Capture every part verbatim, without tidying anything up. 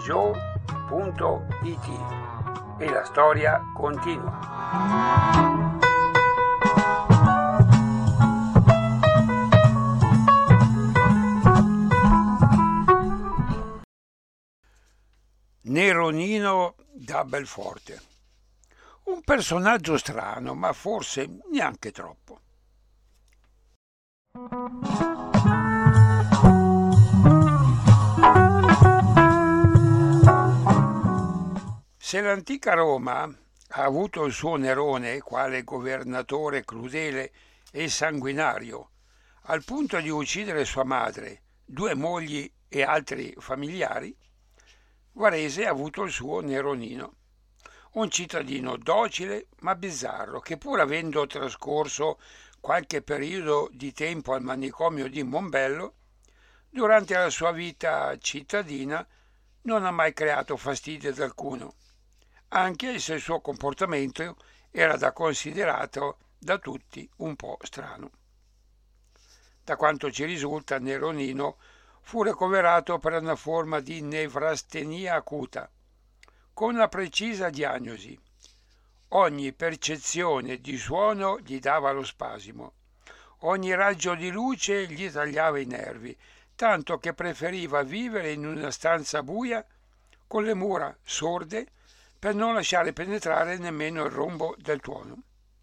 joe punto it e la storia continua. Nero Nino da Belforte. Un personaggio strano, ma forse neanche troppo. Se l'antica Roma ha avuto il suo Nerone quale governatore crudele e sanguinario, al punto di uccidere sua madre, due mogli e altri familiari, Varese ha avuto il suo Neronino, un cittadino docile ma bizzarro che, pur avendo trascorso qualche periodo di tempo al manicomio di Mombello, durante la sua vita cittadina non ha mai creato fastidio ad alcuno, anche se il suo comportamento era da considerato da tutti un po' strano. Da quanto ci risulta, Neronino fu ricoverato per una forma di nevrastenia acuta, con una precisa diagnosi. Ogni percezione di suono gli dava lo spasimo, ogni raggio di luce gli tagliava i nervi, tanto che preferiva vivere in una stanza buia con le mura sorde per non lasciare penetrare nemmeno il rombo del tuono.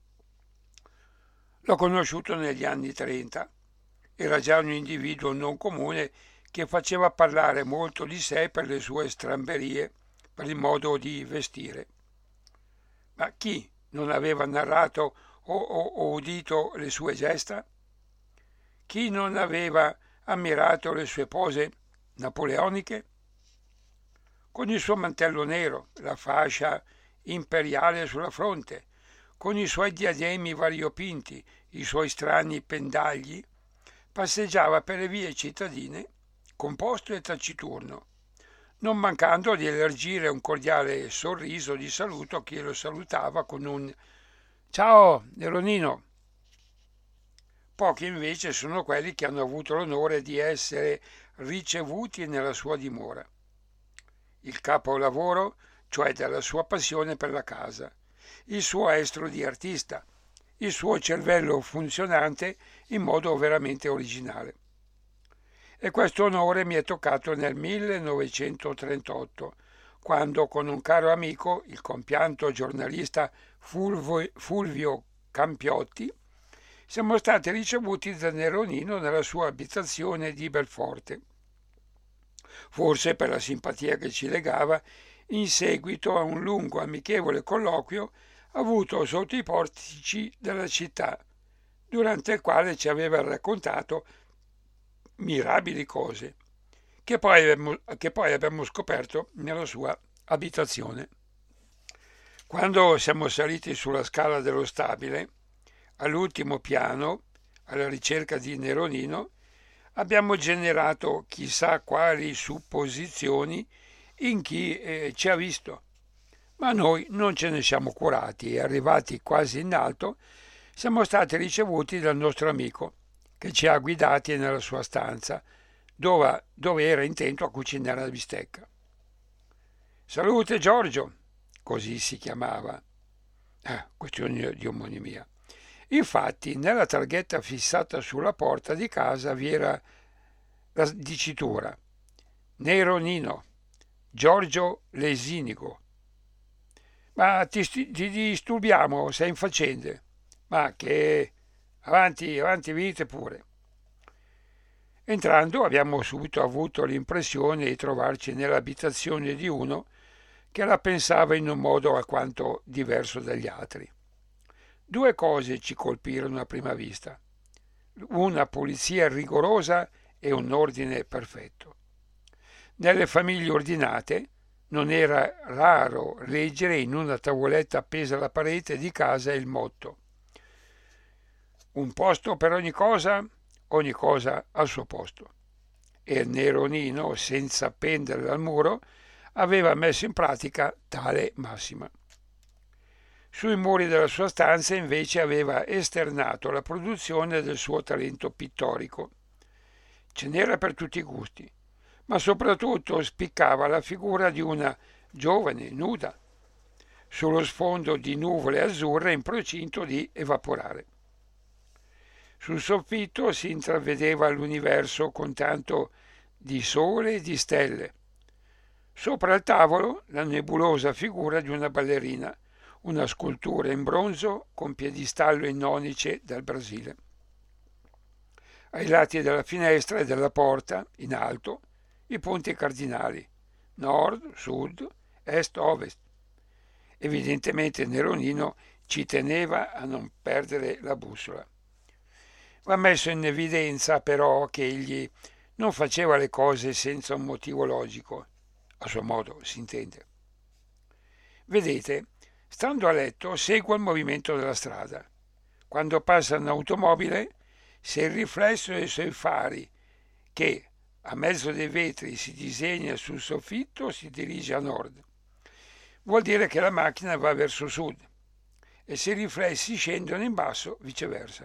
L'ho conosciuto negli anni trenta. Era già un individuo non comune che faceva parlare molto di sé per le sue stramberie, per il modo di vestire. Ma chi non aveva narrato o, o, o udito le sue gesta? Chi non aveva ammirato le sue pose napoleoniche? Con il suo mantello nero, la fascia imperiale sulla fronte, con i suoi diademi variopinti, i suoi strani pendagli, passeggiava per le vie cittadine composto e taciturno, non mancando di elargire un cordiale sorriso di saluto a chi lo salutava con un «Ciao, Neronino!». Pochi invece sono quelli che hanno avuto l'onore di essere ricevuti nella sua dimora. Il capolavoro, cioè della sua passione per la casa, il suo estro di artista, il suo cervello funzionante in modo veramente originale. E questo onore mi è toccato nel millenovecentotrentotto, quando con un caro amico, il compianto giornalista Fulvio, Fulvio Campiotti, siamo stati ricevuti da Neronino nella sua abitazione di Belforte, forse per la simpatia che ci legava, in seguito a un lungo amichevole colloquio avuto sotto i portici della città, durante il quale ci aveva raccontato mirabili cose che poi, abbiamo, che poi abbiamo scoperto nella sua abitazione. Quando siamo saliti sulla scala dello stabile, all'ultimo piano, alla ricerca di Neronino, abbiamo generato chissà quali supposizioni in chi eh, ci ha visto, ma noi non ce ne siamo curati e, arrivati quasi in alto, siamo stati ricevuti dal nostro amico, che ci ha guidati nella sua stanza, dove, dove era intento a cucinare la bistecca. «Salute Giorgio», così si chiamava. Ah, questione di omonimia. Infatti, nella targhetta fissata sulla porta di casa vi era la dicitura «Neronino, Giorgio Lesinigo». «Ma ti, ti disturbiamo, sei in faccende». «Ma che... avanti, avanti, venite pure». Entrando abbiamo subito avuto l'impressione di trovarci nell'abitazione di uno che la pensava in un modo alquanto diverso dagli altri. Due cose ci colpirono a prima vista: una pulizia rigorosa e un ordine perfetto. Nelle famiglie ordinate non era raro leggere in una tavoletta appesa alla parete di casa il motto: «Un posto per ogni cosa, ogni cosa al suo posto». E il Neronino, senza pendere dal muro, aveva messo in pratica tale massima. Sui muri della sua stanza invece aveva esternato la produzione del suo talento pittorico. Ce n'era per tutti i gusti, ma soprattutto spiccava la figura di una giovane nuda sullo sfondo di nuvole azzurre in procinto di evaporare. Sul soffitto si intravedeva l'universo con tanto di sole e di stelle. Sopra il tavolo la nebulosa figura di una ballerina, una scultura in bronzo con piedistallo in onice dal Brasile. Ai lati della finestra e della porta, in alto, i punti cardinali, nord, sud, est, ovest. Evidentemente Neronino ci teneva a non perdere la bussola. Va messo in evidenza però che egli non faceva le cose senza un motivo logico, a suo modo si intende. Vedete, stando a letto seguo il movimento della strada. Quando passa un'automobile, se il riflesso dei suoi fari, che a mezzo dei vetri si disegna sul soffitto, si dirige a nord, vuol dire che la macchina va verso sud, e se i riflessi scendono in basso, viceversa.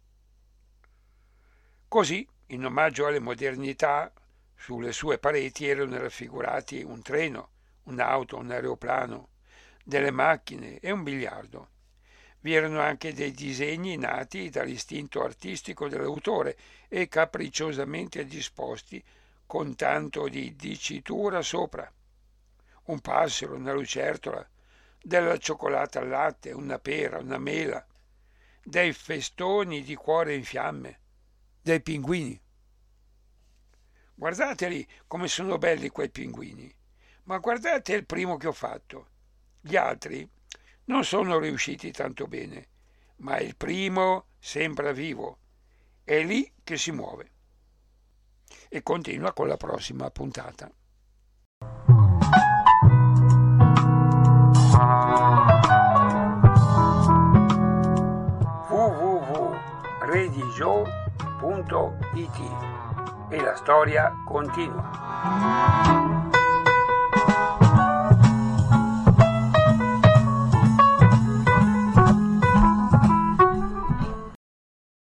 Così, in omaggio alle modernità, sulle sue pareti erano raffigurati un treno, un'auto, un aeroplano, delle macchine e un biliardo. Vi erano anche dei disegni nati dall'istinto artistico dell'autore e capricciosamente disposti con tanto di dicitura sopra. Un passero, una lucertola, della cioccolata al latte, una pera, una mela, dei festoni di cuore in fiamme, dei pinguini. Guardateli come sono belli quei pinguini, ma guardate il primo che ho fatto. Gli altri non sono riusciti tanto bene, ma il primo sembra vivo, è lì che si muove. E continua con la prossima puntata. w w w punto redigio punto it e la storia continua.